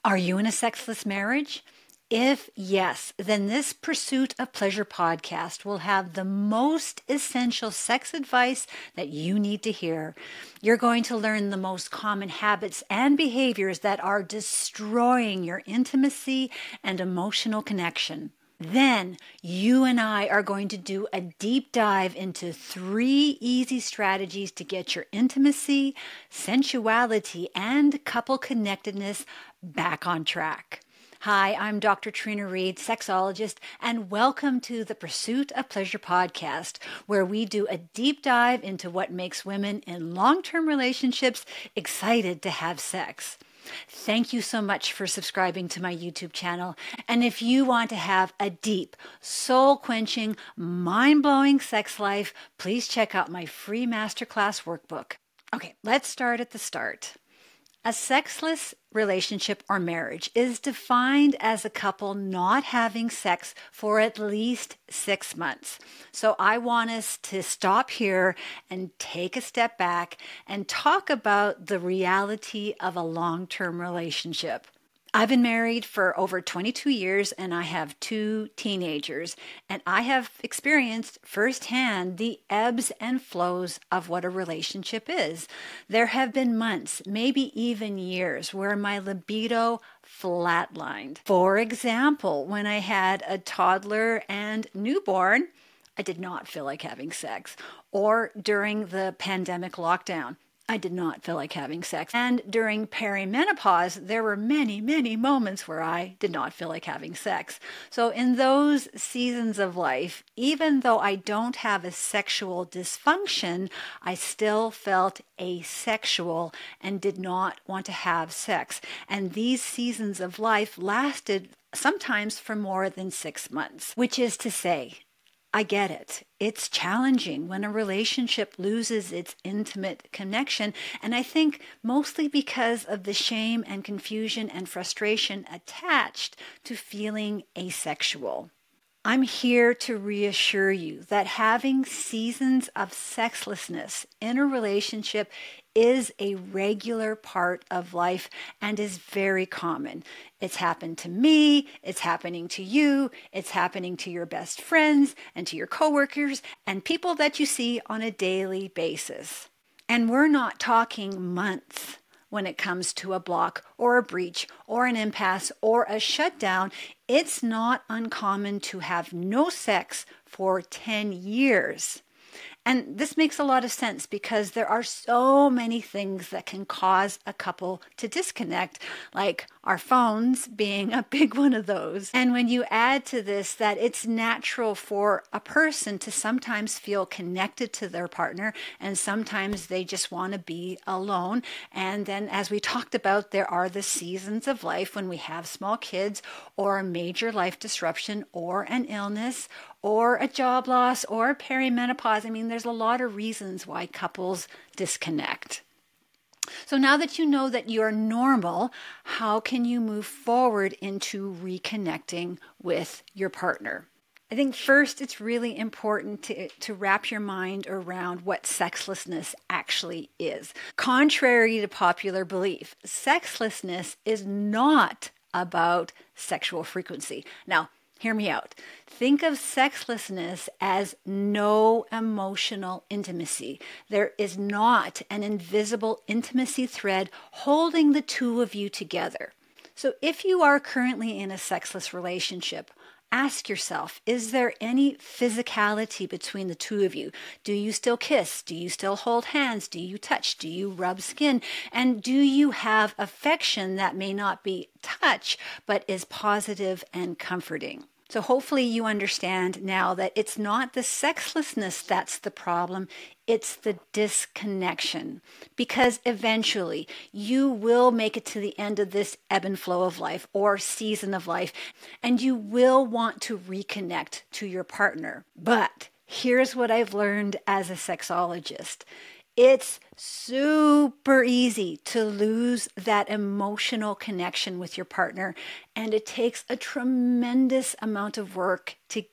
Are you in a sexless marriage? If yes, then this Pursuit of Pleasure podcast will have the most essential sex advice that you need to hear. You're going to learn the most common habits and behaviors that are destroying your intimacy and emotional connection. Then you and I are going to do a deep dive into 3 easy strategies to get your intimacy, sensuality, and couple connectedness back on track. Hi, I'm Dr. Trina Reed, sexologist, and welcome to the Pursuit of Pleasure podcast, where we do a deep dive into what makes women in long-term relationships excited to have sex. Thank you so much for subscribing to my YouTube channel. And if you want to have a deep, soul-quenching, mind-blowing sex life, please check out my free masterclass workbook. Okay, let's start at the start. A sexless relationship or marriage is defined as a couple not having sex for at least 6 months. So I want us to stop here and take a step back and talk about the reality of a long-term relationship. I've been married for over 22 years and I have 2 teenagers, and I have experienced firsthand the ebbs and flows of what a relationship is. There have been months, maybe even years, where my libido flatlined. For example, when I had a toddler and newborn, I did not feel like having sex. Or during the pandemic lockdown, I did not feel like having sex. And during perimenopause, there were many, many moments where I did not feel like having sex. So in those seasons of life, even though I don't have a sexual dysfunction, I still felt asexual and did not want to have sex. And these seasons of life lasted sometimes for more than 6 months, which is to say, I get it. It's challenging when a relationship loses its intimate connection, and I think mostly because of the shame and confusion and frustration attached to feeling asexual. I'm here to reassure you that having seasons of sexlessness in a relationship is a regular part of life and is very common. It's happened to me, it's happening to you, it's happening to your best friends and to your coworkers and people that you see on a daily basis. And we're not talking months when it comes to a block or a breach or an impasse or a shutdown. It's not uncommon to have no sex for 10 years. And this makes a lot of sense because there are so many things that can cause a couple to disconnect, like our phones being a big one of those. And when you add to this that it's natural for a person to sometimes feel connected to their partner and sometimes they just want to be alone. And then as we talked about, there are the seasons of life when we have small kids or a major life disruption or an illness or a job loss or perimenopause. I mean, there's a lot of reasons why couples disconnect. So now that you know that you're normal, how can you move forward into reconnecting with your partner? I think first it's really important to wrap your mind around what sexlessness actually is. Contrary to popular belief, sexlessness is not about sexual frequency. Now, hear me out. Think of sexlessness as no emotional intimacy. There is not an invisible intimacy thread holding the two of you together. So if you are currently in a sexless relationship, ask yourself, is there any physicality between the two of you? Do you still kiss? Do you still hold hands? Do you touch? Do you rub skin? And do you have affection that may not be touch, but is positive and comforting? So hopefully you understand now that it's not the sexlessness that's the problem, it's the disconnection. Because eventually you will make it to the end of this ebb and flow of life or season of life, and you will want to reconnect to your partner. But here's what I've learned as a sexologist. It's super easy to lose that emotional connection with your partner, and it takes a tremendous amount of work to get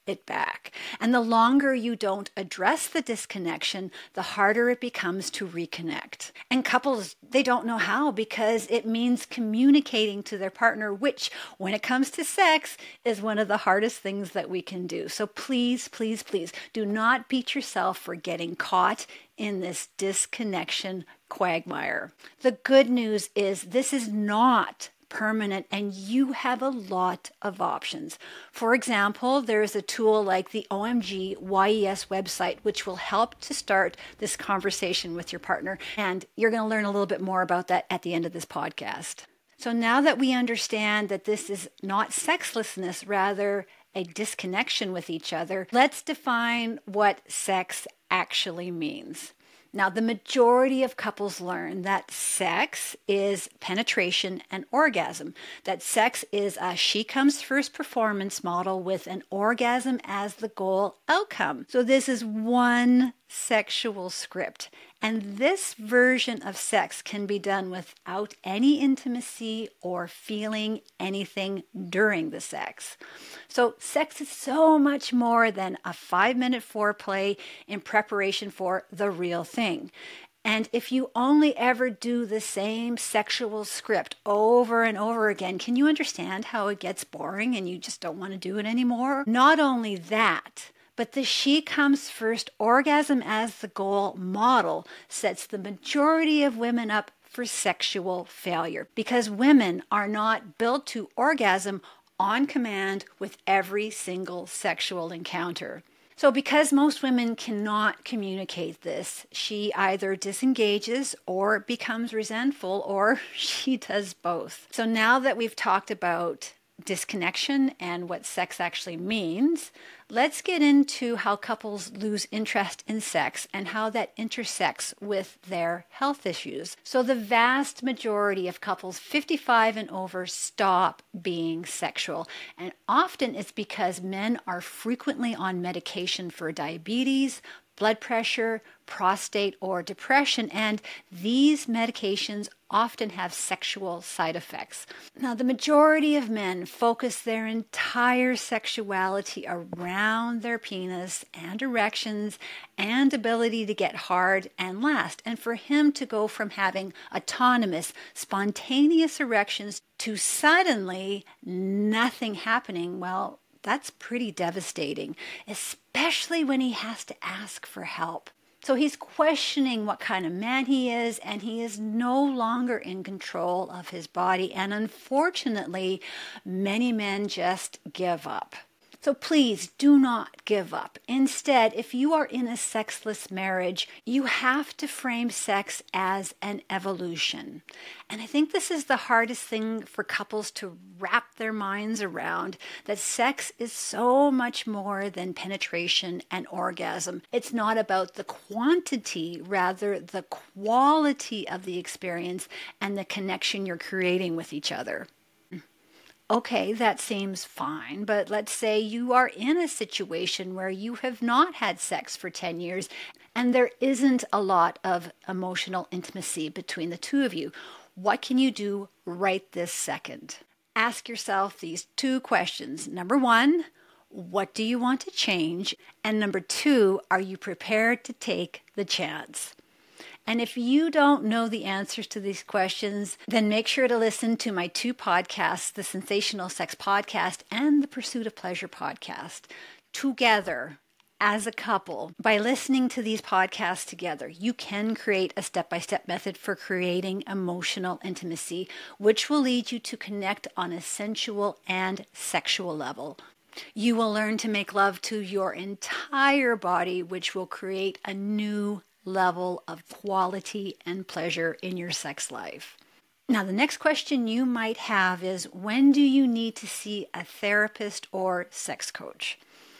it back. And the longer you don't address the disconnection, the harder it becomes to reconnect. And couples, they don't know how because it means communicating to their partner, which when it comes to sex is one of the hardest things that we can do. So please, please, please do not beat yourself for getting caught in this disconnection quagmire. The good news is this is not permanent and you have a lot of options. For example, there's a tool like the OMG YES website, which will help to start this conversation with your partner. And you're going to learn a little bit more about that at the end of this podcast. So now that we understand that this is not sexlessness, rather a disconnection with each other, let's define what sex actually means. Now, the majority of couples learn that sex is penetration and orgasm, that sex is a she comes first performance model with an orgasm as the goal outcome. So this is one sexual script. And this version of sex can be done without any intimacy or feeling anything during the sex. So sex is so much more than a 5-minute foreplay in preparation for the real thing. And if you only ever do the same sexual script over and over again, can you understand how it gets boring and you just don't want to do it anymore? Not only that, but the she comes first orgasm as the goal model sets the majority of women up for sexual failure because women are not built to orgasm on command with every single sexual encounter. So because most women cannot communicate this, she either disengages or becomes resentful, or she does both. So now that we've talked about disconnection and what sex actually means, let's get into how couples lose interest in sex and how that intersects with their health issues. So the vast majority of couples 55 and over stop being sexual, and often it's because men are frequently on medication for diabetes, blood pressure, prostate, or depression, and these medications often have sexual side effects. Now, the majority of men focus their entire sexuality around their penis and erections and ability to get hard and last. And for him to go from having autonomous, spontaneous erections to suddenly nothing happening, well, that's pretty devastating, especially when he has to ask for help. So he's questioning what kind of man he is, and he is no longer in control of his body. And unfortunately, many men just give up. So please do not give up. Instead, if you are in a sexless marriage, you have to frame sex as an evolution. And I think this is the hardest thing for couples to wrap their minds around, that sex is so much more than penetration and orgasm. It's not about the quantity, rather the quality of the experience and the connection you're creating with each other. Okay, that seems fine, but let's say you are in a situation where you have not had sex for 10 years and there isn't a lot of emotional intimacy between the two of you. What can you do right this second? Ask yourself these 2 questions. Number 1, what do you want to change? And number 2, are you prepared to take the chance? And if you don't know the answers to these questions, then make sure to listen to my 2 podcasts, the Sensational Sex Podcast and the Pursuit of Pleasure Podcast, together as a couple. By listening to these podcasts together, you can create a step-by-step method for creating emotional intimacy, which will lead you to connect on a sensual and sexual level. You will learn to make love to your entire body, which will create a new level of quality and pleasure in your sex life. Now, the next question you might have is, when do you need to see a therapist or sex coach?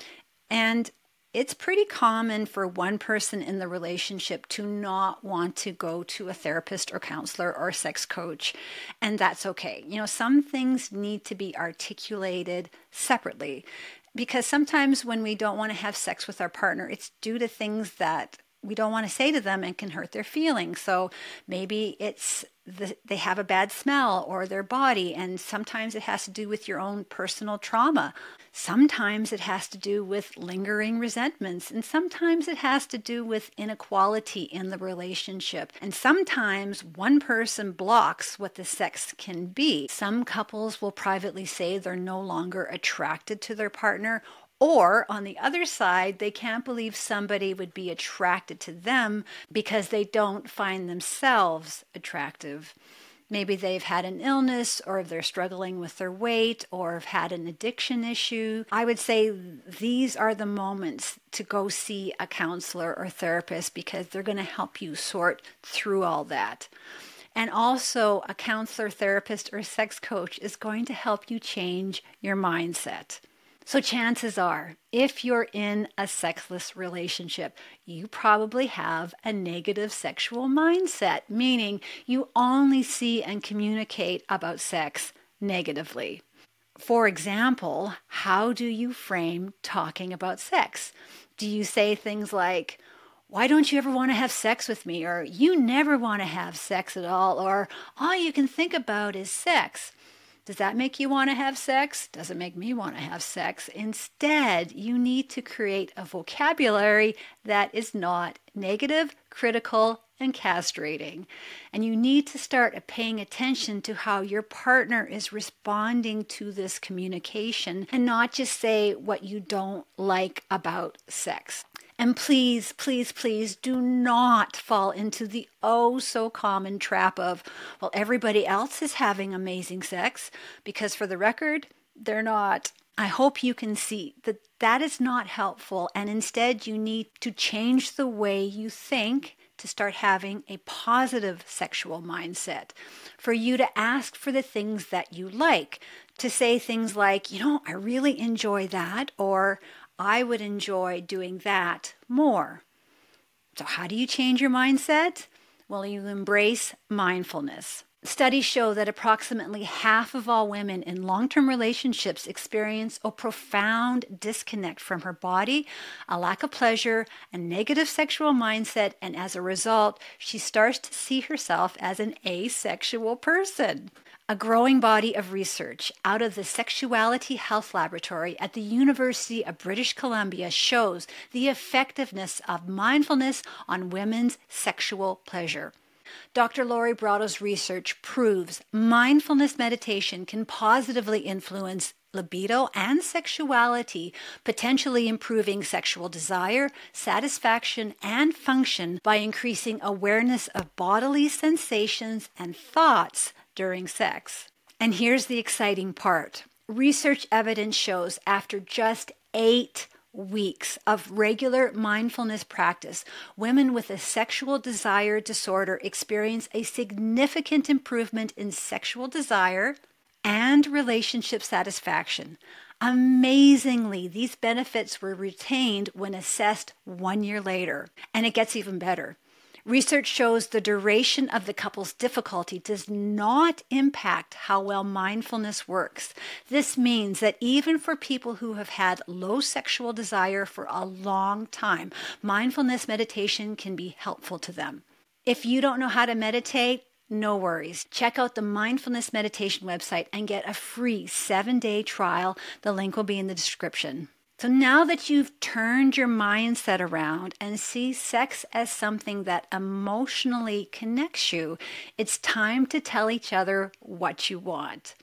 And it's pretty common for one person in the relationship to not want to go to a therapist or counselor or sex coach, and that's okay. You know, some things need to be articulated separately, because sometimes when we don't want to have sex with our partner, it's due to things that we don't want to say to them and can hurt their feelings. So maybe it's they have a bad smell or their body, and sometimes it has to do with your own personal trauma. Sometimes it has to do with lingering resentments, and sometimes it has to do with inequality in the relationship. And sometimes one person blocks what the sex can be. Some couples will privately say they're no longer attracted to their partner, or on the other side, they can't believe somebody would be attracted to them because they don't find themselves attractive. Maybe they've had an illness, or they're struggling with their weight, or have had an addiction issue. I would say these are the moments to go see a counselor or therapist, because they're going to help you sort through all that. And also, a counselor, therapist, or sex coach is going to help you change your mindset. So chances are, if you're in a sexless relationship, you probably have a negative sexual mindset, meaning you only see and communicate about sex negatively. For example, how do you frame talking about sex? Do you say things like, "Why don't you ever want to have sex with me?" Or "You never want to have sex at all," or "All you can think about is sex"? Does that make you want to have sex? Doesn't make me want to have sex. Instead, you need to create a vocabulary that is not negative, critical, and castrating. And you need to start paying attention to how your partner is responding to this communication, and not just say what you don't like about sex. And please, please, please do not fall into the oh so common trap of, well, everybody else is having amazing sex, because for the record, they're not. I hope you can see that that is not helpful, and instead you need to change the way you think to start having a positive sexual mindset. For you to ask for the things that you like, to say things like, I really enjoy that, or I would enjoy doing that more. So how do you change your mindset? Well, you embrace mindfulness. Studies show that approximately half of all women in long-term relationships experience a profound disconnect from her body, a lack of pleasure, a negative sexual mindset, and as a result, she starts to see herself as an asexual person. A growing body of research out of the Sexuality Health Laboratory at the University of British Columbia shows the effectiveness of mindfulness on women's sexual pleasure. Dr. Lori Brado's research proves mindfulness meditation can positively influence libido and sexuality, potentially improving sexual desire, satisfaction, and function by increasing awareness of bodily sensations and thoughts during sex. And here's the exciting part. Research evidence shows after just 8 weeks of regular mindfulness practice, women with a sexual desire disorder experience a significant improvement in sexual desire and relationship satisfaction. Amazingly, these benefits were retained when assessed 1 year later. And it gets even better. Research shows the duration of the couple's difficulty does not impact how well mindfulness works. This means that even for people who have had low sexual desire for a long time, mindfulness meditation can be helpful to them. If you don't know how to meditate, no worries. Check out the mindfulness meditation website and get a free 7-day trial. The link will be in the description. So now that you've turned your mindset around and see sex as something that emotionally connects you, it's time to tell each other what you want.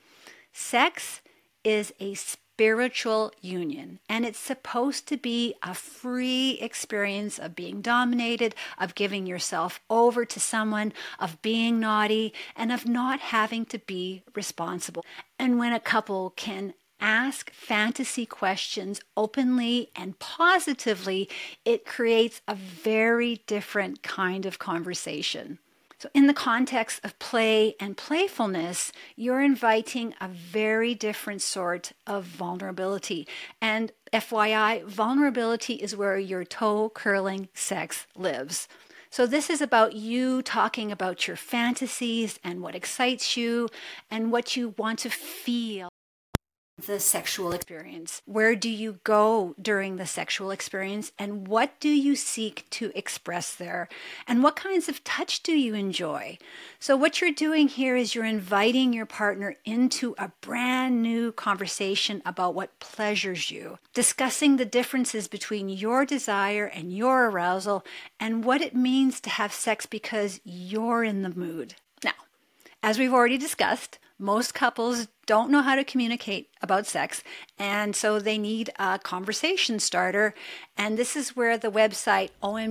Sex is a spiritual union, and it's supposed to be a free experience of being dominated, of giving yourself over to someone, of being naughty, and of not having to be responsible. And when a couple can ask fantasy questions openly and positively, it creates a very different kind of conversation. So in the context of play and playfulness, you're inviting a very different sort of vulnerability. And FYI, vulnerability is where your toe-curling sex lives. So this is about you talking about your fantasies and what excites you and what you want to feel. the sexual experience? Where do you go during the sexual experience, and what do you seek to express there? And what kinds of touch do you enjoy? So what you're doing here is you're inviting your partner into a brand new conversation about what pleasures you, discussing the differences between your desire and your arousal, and what it means to have sex because you're in the mood. Now, as we've already discussed, most couples don't know how to communicate about sex, and so they need a conversation starter. And this is where the website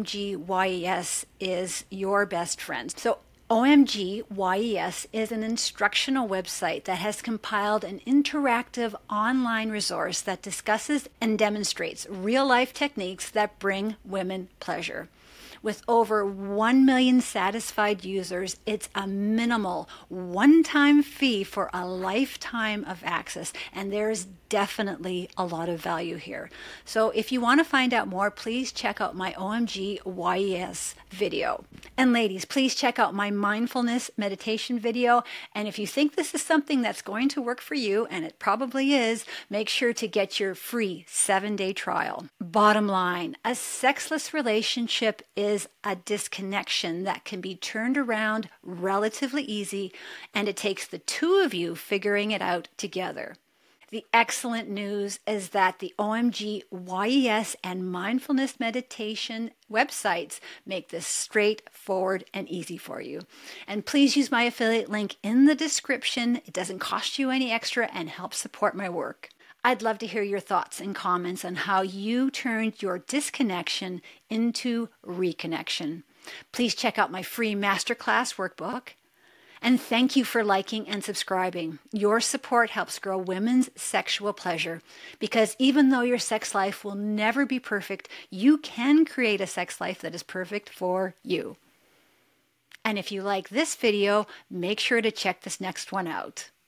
OMG YES is your best friend. So OMG YES is an instructional website that has compiled an interactive online resource that discusses and demonstrates real-life techniques that bring women pleasure. With over 1 million satisfied users, it's a minimal one-time fee for a lifetime of access, and there's definitely a lot of value here. So if you want to find out more, please check out my OMG YES video. And ladies, please check out my mindfulness meditation video. And if you think this is something that's going to work for you, and it probably is, make sure to get your free 7-day trial. Bottom line, a sexless relationship is a disconnection that can be turned around relatively easy, and it takes the two of you figuring it out together. The excellent news is that the OMG YES and mindfulness meditation websites make this straightforward and easy for you. And please use my affiliate link in the description. It doesn't cost you any extra and helps support my work. I'd love to hear your thoughts and comments on how you turned your disconnection into reconnection. Please check out my free masterclass workbook. And thank you for liking and subscribing. Your support helps grow women's sexual pleasure, because even though your sex life will never be perfect, you can create a sex life that is perfect for you. And if you like this video, make sure to check this next one out.